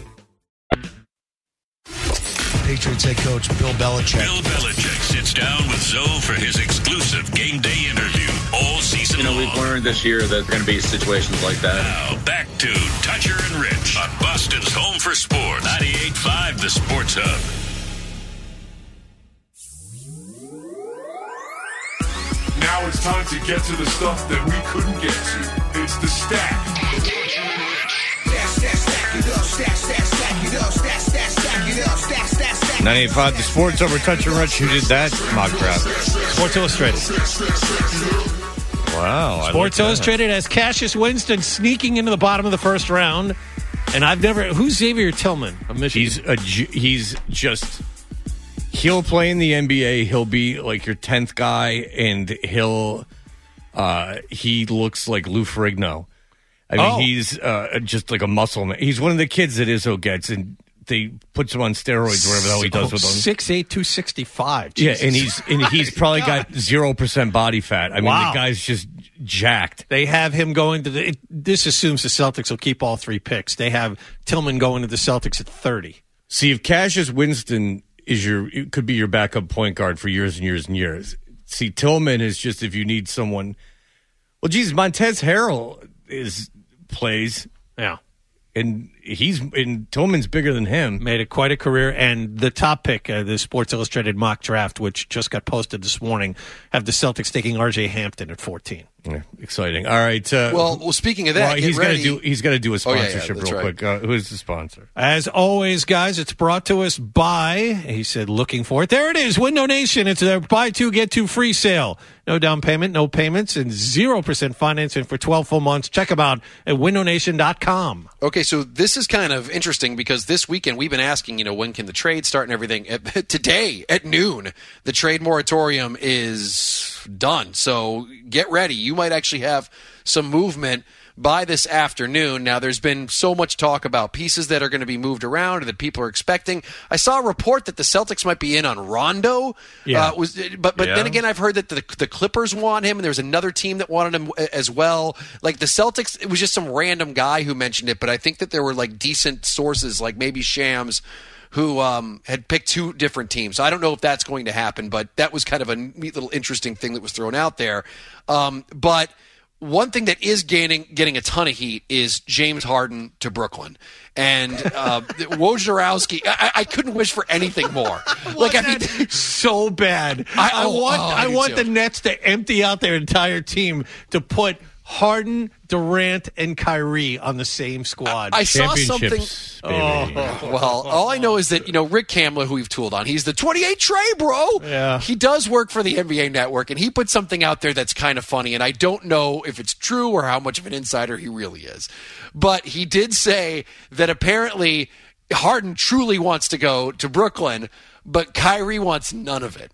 Patriots head coach Bill Belichick. Bill Belichick sits down with Zoe for his exclusive game day interview all season You know, long. we've learned this year that there are going to be situations like that. Now, back to Toucher and Rich on Boston's Home for Sports, ninety-eight point five The Sports Hub. Now it's time to get to the stuff that we couldn't get to. It's the stack. ninety-eight point five The Sports over Touch and Rich. Who did that mock draft? Sports Illustrated. Wow. I Sports like Illustrated has Cassius Winston sneaking into the bottom of the first round. And I've never. Who's Xavier Tillman of Michigan? He's a, he's just. He'll play in the N B A. He'll be like your tenth guy, and he'll. Uh, he looks like Lou Ferrigno. I mean, Oh. he's uh, just like a muscle man. He's one of the kids that Izzo gets, and they puts him on steroids, whatever the hell he does with them. six eight, two sixty-five. Yeah, and he's and he's probably got zero percent body fat. I mean, Wow. the guy's just jacked. They have him going to the. It, this assumes the Celtics will keep all three picks. They have Tillman going to the Celtics at thirty. See, if Cassius Winston is your, it could be your backup point guard for years and years and years. See, Tillman is just if you need someone. Well, geez, Montez Harrell is plays. Yeah. And he's and Tillman's bigger than him. Made it quite a career. And the top pick, uh, the Sports Illustrated mock draft, which just got posted this morning, have the Celtics taking R J Hampton at fourteen. Yeah, exciting. All right. Uh, Well, well, speaking of that, well, get he's ready. gonna do. He's got to do a Oh, yeah, yeah, sponsorship that's real right. quick. Uh, who is the sponsor? As always, guys, it's brought to us by, he said, looking for it. There it is, Window Nation. It's a buy two, get two free sale. No down payment, no payments, and zero percent financing for twelve full months. Check them out at window nation dot com. Okay, so this is kind of interesting because this weekend we've been asking, you know, when can the trade start and everything. At, today at noon, the trade moratorium is done. So get ready. You might actually have some movement by this afternoon. Now, there's been so much talk about pieces that are going to be moved around or that people are expecting. I saw a report that the Celtics might be in on Rondo. Yeah. Uh, was, but but Yeah. then again, I've heard that the, the Clippers want him, and there's another team that wanted him as well. Like the Celtics, it was just some random guy who mentioned it, but I think that there were like decent sources, like maybe Shams, who um, had picked two different teams. So I don't know if that's going to happen, but that was kind of a neat little interesting thing that was thrown out there. Um, but one thing that is gaining getting a ton of heat is James Harden to Brooklyn. And uh, Wojnarowski, I, I couldn't wish for anything more. Like I mean, so bad. I- I, oh, want oh, I I do want too. the Nets to empty out their entire team to put Harden, Durant, and Kyrie on the same squad. I saw something. Championships, baby. Well, all I know is that, you know, Rick Kamla, who we've tooled on, he's the twenty-eight Trey, bro. Yeah. He does work for the N B A Network, and he put something out there that's kind of funny, and I don't know if it's true or how much of an insider he really is. But he did say that apparently Harden truly wants to go to Brooklyn, but Kyrie wants none of it.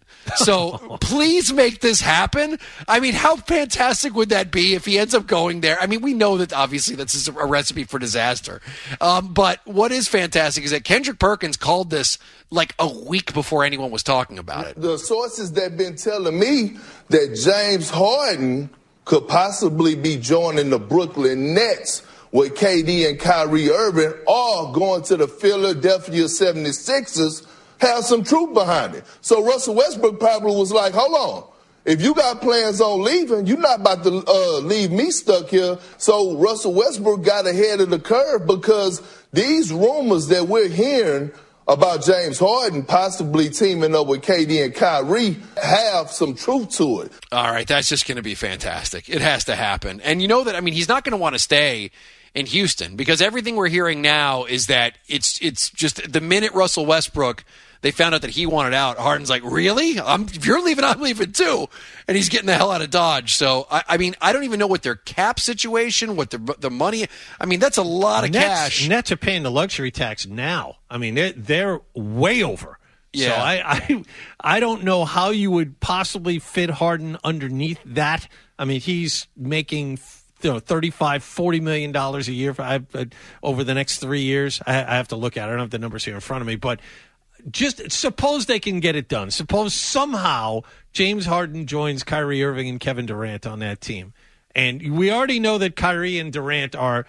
So please make this happen. I mean, how fantastic would that be if he ends up going there? I mean, we know that obviously this is a recipe for disaster. Um, but what is fantastic is that Kendrick Perkins called this like a week before anyone was talking about it. The sources that been telling me that James Harden could possibly be joining the Brooklyn Nets with K D and Kyrie Irving or going to the Philadelphia seventy-sixers have some truth behind it. So Russell Westbrook probably was like, hold on. If you got plans on leaving, you're not about to uh, leave me stuck here. So Russell Westbrook got ahead of the curve because these rumors that we're hearing about James Harden possibly teaming up with K D and Kyrie have some truth to it. All right, that's just going to be fantastic. It has to happen. And you know that, I mean, he's not going to want to stay in Houston because everything we're hearing now is that it's it's just the minute Russell Westbrook, they found out that he wanted out, Harden's like, really? I'm, if you're leaving, I'm leaving too. And he's getting the hell out of Dodge. So, I, I mean, I don't even know what their cap situation, what the the money, I mean, that's a lot of Nets, cash. Nets are paying the luxury tax now. I mean, they're, they're way over. Yeah. So I, I I don't know how you would possibly fit Harden underneath that. I mean, he's making you know, thirty-five, forty million dollars a year for, I, uh, over the next three years. I, I have to look at it. I don't have the numbers here in front of me, but just suppose they can get it done. Suppose somehow James Harden joins Kyrie Irving and Kevin Durant on that team. And we already know that Kyrie and Durant are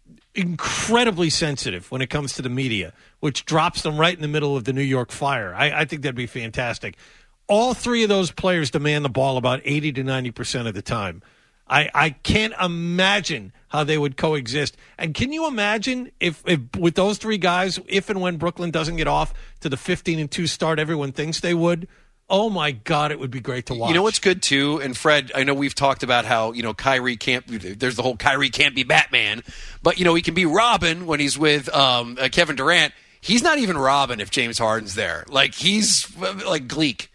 incredibly sensitive when it comes to the media, which drops them right in the middle of the New York fire. I, I think that'd be fantastic. All three of those players demand the ball about eighty to ninety percent of the time. I, I can't imagine how they would coexist. And can you imagine if, if with those three guys, if and when Brooklyn doesn't get off to the fifteen and two start everyone thinks they would? Oh, my God, it would be great to watch. You know what's good, too? And, Fred, I know we've talked about how, you know, Kyrie can't – there's the whole Kyrie can't be Batman. But, you know, he can be Robin when he's with um, uh, Kevin Durant. He's not even Robin if James Harden's there. Like, he's uh, like Gleek.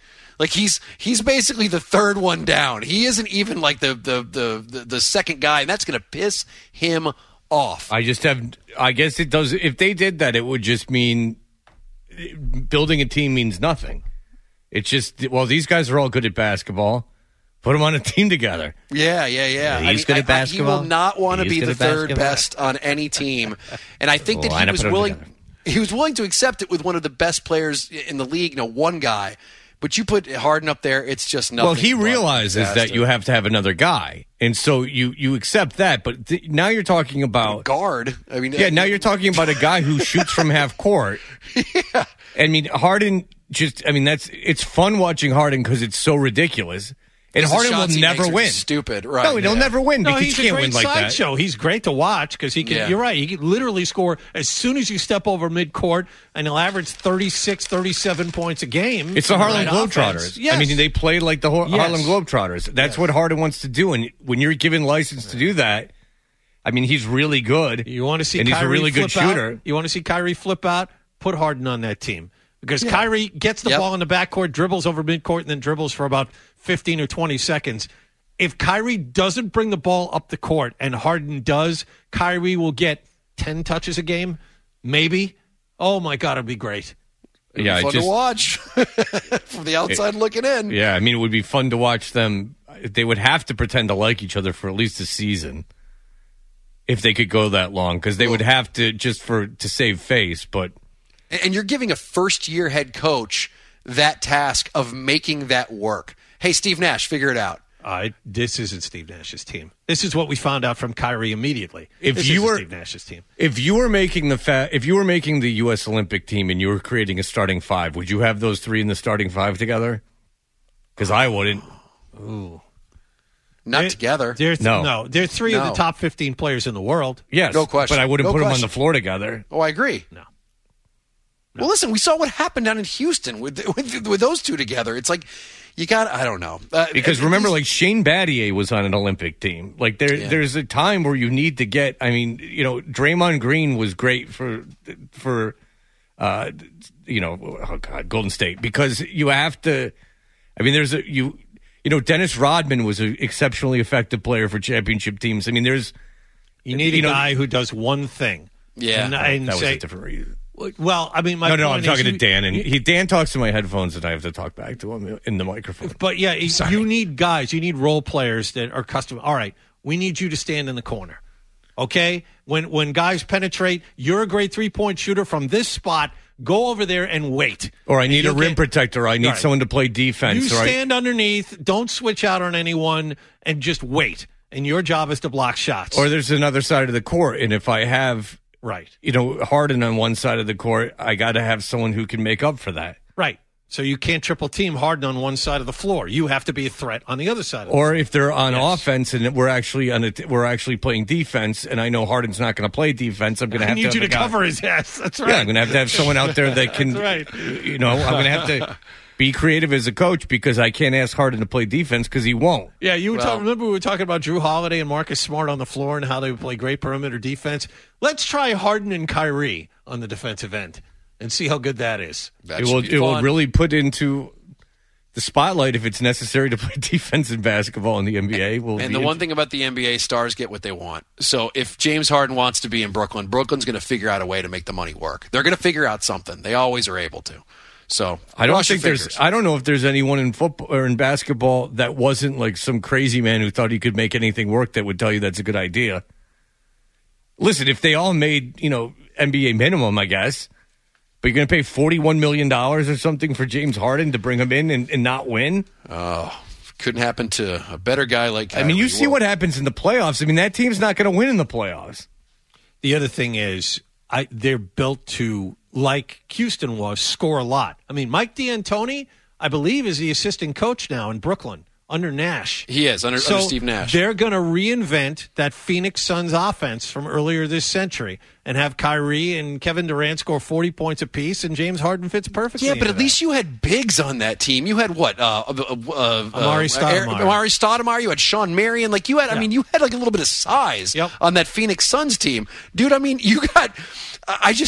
Like he's he's basically the third one down. He isn't even like the the the the, the second guy, and that's going to piss him off. I just have. I guess it does. If they did that, it would just mean building a team means nothing. It's just well, these guys are all good at basketball. Put them on a team together. Yeah, yeah, yeah. yeah he's I mean, good at I, basketball. I, he will not want to He's be the third basketball. best on any team, and I think Oh, that I he was put 'em willing. together. He was willing to accept it with one of the best players in the league, you know, one guy. But you put Harden up there, it's just nothing. Well, he but realizes disaster. that you have to have another guy, and so you you accept that. But th- now you're talking about guard. I mean, yeah. Now you're talking about a guy who shoots from half court. Yeah. I mean, Harden. Just, I mean, that's it's fun watching Harden because it's so ridiculous. And The Harden will shots he never makes are win. just Stupid, right? No, he'll yeah. never win No, because he's he can't a great win like that. sideshow. He's great to watch because he can. Yeah. You're right. He can literally score as soon as you step over midcourt, and he'll average thirty-six, thirty-seven points a game. It's the Harlem Right Globetrotters. offense. Yes. I mean, they play like the Har- Yes. Harlem Globetrotters. That's Yes. what Harden wants to do. And when you're given license to do that, I mean, he's really good. You want to see and Kyrie he's a really good flip shooter. Out? You want to see Kyrie flip out? Put Harden on that team. Because Yeah. Kyrie gets the Yep. ball in the backcourt, dribbles over midcourt, and then dribbles for about fifteen or twenty seconds. If Kyrie doesn't bring the ball up the court and Harden does, Kyrie will get ten touches a game, maybe. Oh, my God, it'd be great. Yeah, Fun it just, to watch from the outside looking in. Yeah, I mean, it would be fun to watch them. They would have to pretend to like each other for at least a season if they could go that long, because they would have to just for to save face. But And you're giving a first-year head coach that task of making that work. Hey, Steve Nash, figure it out. Uh, this isn't Steve Nash's team. This is what we found out from Kyrie immediately. If this you isn't were Steve Nash's team, if you were making the fa- if you were making the U S Olympic team and you were creating a starting five, would you have those three in the starting five together? Because I wouldn't. Ooh. Not They're- together. They're th- No. no, they're three of No. the top fifteen players in the world. Yes, No question. But I wouldn't No put them on question. the floor together. Oh, I agree. No. Well, listen, we saw what happened down in Houston with with, with those two together. It's like you got. I don't know. Uh, Because at remember, least- like Shane Battier was on an Olympic team. Like there, Yeah. there's a time where you need to get. I mean, you know, Draymond Green was great for for, uh, you know, oh God, Golden State because you have to. I mean, there's a you. You know, Dennis Rodman was an exceptionally effective player for championship teams. I mean, there's You need you a know, guy who does one thing. Yeah. and, that, and that was say, a different reason. Well, I mean, my no, no, point I'm is talking you- to Dan, and he Dan talks to my headphones, and I have to talk back to him in the microphone. But yeah, you need guys, you need role players that are custom. All right, we need you to stand in the corner. Okay? When when guys penetrate, you're a great three-point shooter from this spot. Go over there and wait. Or I And need a you'll rim get- protector. I need Right. someone to play defense. You or I- stand underneath, don't switch out on anyone, and just wait. And your job is to block shots. Or there's another side of the court, and if I have, right, you know, Harden on one side of the court, I got to have someone who can make up for that. Right. So you can't triple team Harden on one side of the floor. You have to be a threat on the other side of the Or if they're on Yes. offense and we're actually on a, we're actually playing defense, and I know Harden's not going to play defense, I'm going to I have need to have you to a guy- cover his ass. That's right. Yeah, I'm going to have to have someone out there that can, That's right. you know, I'm going to have to be creative as a coach because I can't ask Harden to play defense because he won't. Yeah, you were Well- talking. Remember we were talking about Drew Holiday and Marcus Smart on the floor and how they would play great perimeter defense. Let's try Harden and Kyrie on the defensive end and see how good that is. That It should will be it will fun. really put into the spotlight if it's necessary to play defense in basketball in the N B A. Will And be the one int- thing about the N B A, stars get what they want. So if James Harden wants to be in Brooklyn, Brooklyn's going to figure out a way to make the money work. They're going to figure out something. They always are able to. So I don't cross your think there's. fingers. I don't know if there's anyone in football or in basketball that wasn't like some crazy man who thought he could make anything work that would tell you that's a good idea. Listen, if they all made you know N B A minimum, I guess, but you're going to pay forty-one million dollars or something for James Harden to bring him in and, and not win. Oh, couldn't happen to a better guy like. I mean, you Kyrie. see what happens in the playoffs. I mean, that team's not going to win in the playoffs. The other thing is, I they're built to, like Houston was, score a lot. I mean, Mike D'Antoni, I believe, is the assistant coach now in Brooklyn under Nash. He is under, So under Steve Nash. They're going to reinvent that Phoenix Suns offense from earlier this century and have Kyrie and Kevin Durant score forty points apiece, and James Harden fits perfectly. Yeah, but into at least you had bigs on that team. You had what? Uh, uh, uh, Amari uh, Stoudemire. Amari Stoudemire. You had Sean Marion. Like you had. I Yeah. mean, you had like a little bit of size Yep. on that Phoenix Suns team, dude. I mean, you got. I just.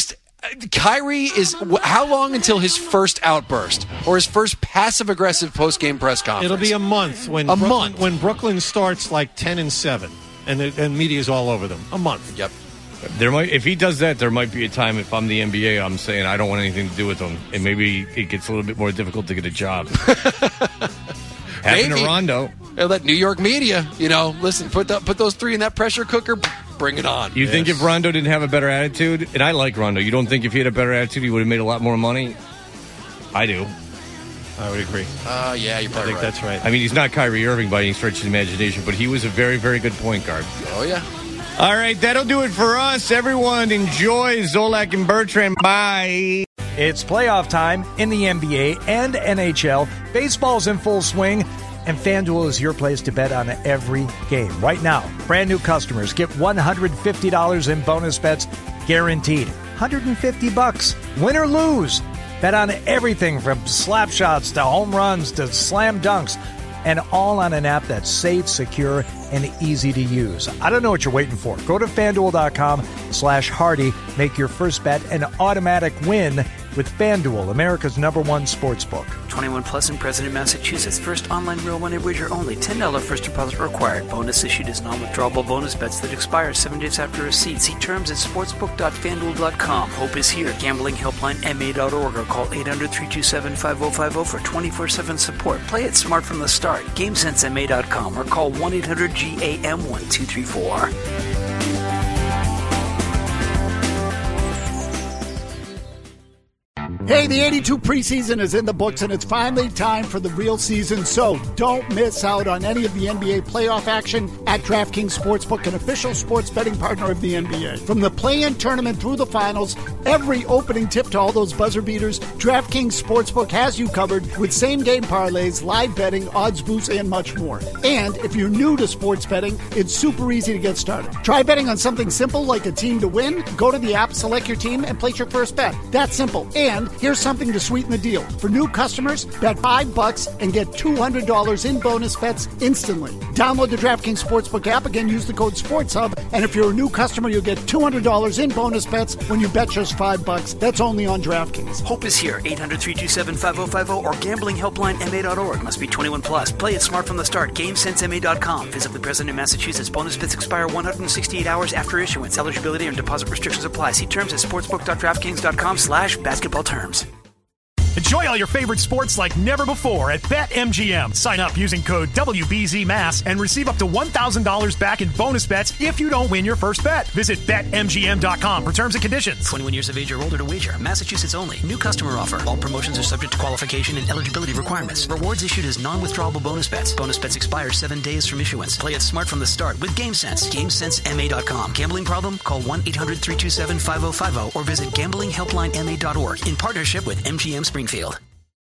Kyrie is how long until his first outburst or his first passive aggressive post game press conference? It'll be a month when a Brooklyn, month when Brooklyn starts like ten and seven, and the, and media's all over them. A month. Yep. There might, if he does that, there might be a time. If I'm the N B A, I'm saying I don't want anything to do with him, and maybe it gets a little bit more difficult to get a job. Happened to Rondo. They'll let New York media, you know, listen, put the, put those three in that pressure cooker, bring it on. You yes. think if Rondo didn't have a better attitude, and I like Rondo, you don't think if he had a better attitude, he would have made a lot more money? I do. I would agree. Uh, yeah, you're probably I think right. that's right. I mean, he's not Kyrie Irving by any stretch of the imagination, but he was a very, very good point guard. Oh, yeah. All right, that'll do it for us. Everyone enjoy Zolak and Bertrand. Bye. It's playoff time in the N B A and N H L. Baseball's in full swing, and FanDuel is your place to bet on every game. Right now, brand new customers get one hundred fifty dollars in bonus bets guaranteed. one hundred fifty bucks, win or lose. Bet on everything from slap shots to home runs to slam dunks, and all on an app that's safe, secure, and easy to use. I don't know what you're waiting for. Go to FanDuel.com slash Hardy. Make your first bet an automatic win with FanDuel, America's number one sports book. twenty-one plus and present in Massachusetts. First online real money wager only. ten dollars first deposit required. Bonus issued as non-withdrawable bonus bets that expire seven days after receipt. See terms at sportsbook dot fanduel dot com. Hope is here. Gambling helpline M A dot org or call eight hundred, three two seven, five oh five oh for twenty-four seven support. Play it smart from the start. game sense M A dot com or call one eight hundred G A M one two three four. Hey, the eighty-two preseason is in the books, and it's finally time for the real season, so don't miss out on any of the N B A playoff action at DraftKings Sportsbook, an official sports betting partner of the N B A. From the play-in tournament through the finals, every opening tip to all those buzzer beaters, DraftKings Sportsbook has you covered with same-game parlays, live betting, odds boosts, and much more. And if you're new to sports betting, it's super easy to get started. Try betting on something simple like a team to win. Go to the app, select your team, and place your first bet. That's simple. And here's something to sweeten the deal. For new customers, bet five bucks and get two hundred dollars in bonus bets instantly. Download the DraftKings Sportsbook app. Again, use the code SportsHub. And if you're a new customer, you'll get two hundred dollars in bonus bets when you bet just five bucks. That's only on DraftKings. Hope is here. eight hundred, three two seven, five oh five oh or gambling helpline M A dot org. Must be twenty-one plus. Play it smart from the start. game sense M A dot com. Visibly present in Massachusetts. Bonus bets expire one hundred sixty-eight hours after issuance. Eligibility and deposit restrictions apply. See terms at sportsbook dot draftkings dot com slash basketball terms. Enjoy all your favorite sports like never before at BetMGM. Sign up using code W B Z M A S and receive up to one thousand dollars back in bonus bets if you don't win your first bet. Visit Bet M G M dot com for terms and conditions. twenty-one years of age or older to wager. Massachusetts only. New customer offer. All promotions are subject to qualification and eligibility requirements. Rewards issued as non-withdrawable bonus bets. Bonus bets expire seven days from issuance. Play it smart from the start with GameSense. game sense M A dot com. Gambling problem? Call one eight hundred, three two seven, five oh five oh or visit gambling helpline M A dot org in partnership with M G M Springfield.